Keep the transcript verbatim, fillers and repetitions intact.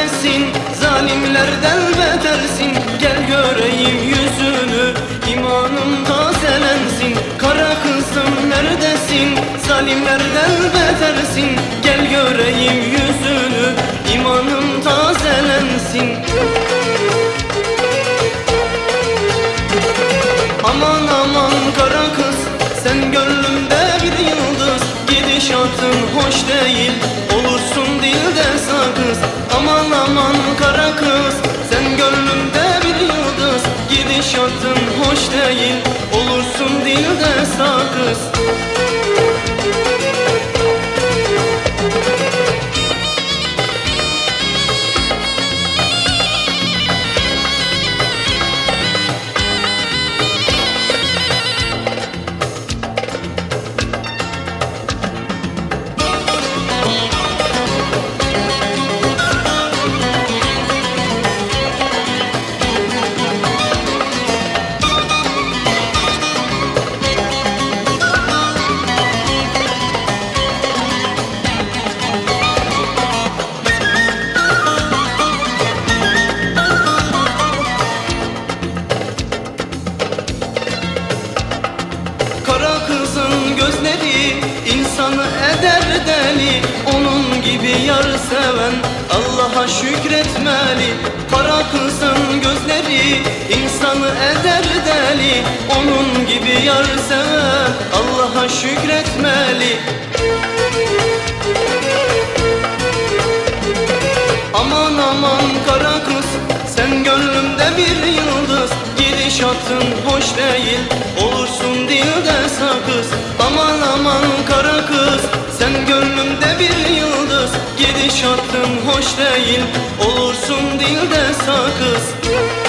neredesin? Zalimlerden betersin. Gel göreyim yüzünü, imanım tazelensin. Kara kızım neredesin? Zalimlerden betersin. Gel göreyim yüzünü, imanım tazelensin. Aman aman kara kız, sen gönlümde bir yıldız. Gidişatın hoş değil, olursun dilde sakız. Aman aman kara kız, sen gönlümde bir yıldız. Gidişatın hoş değil, olursun dilde sakız. Kara kızın gözleri insanı eder deli. Onun gibi yar seven Allah'a şükretmeli. Kara kızın gözleri insanı eder deli. Onun gibi yar seven Allah'a şükretmeli. Aman aman kara kız, sen gönlümde bir yıldız. Gidişatın hoş değil, olursun dilde sakız. Aman aman kara kız, sen gönlümde bir yıldız. Gidişatın hoş değil, olursun dilde sakız.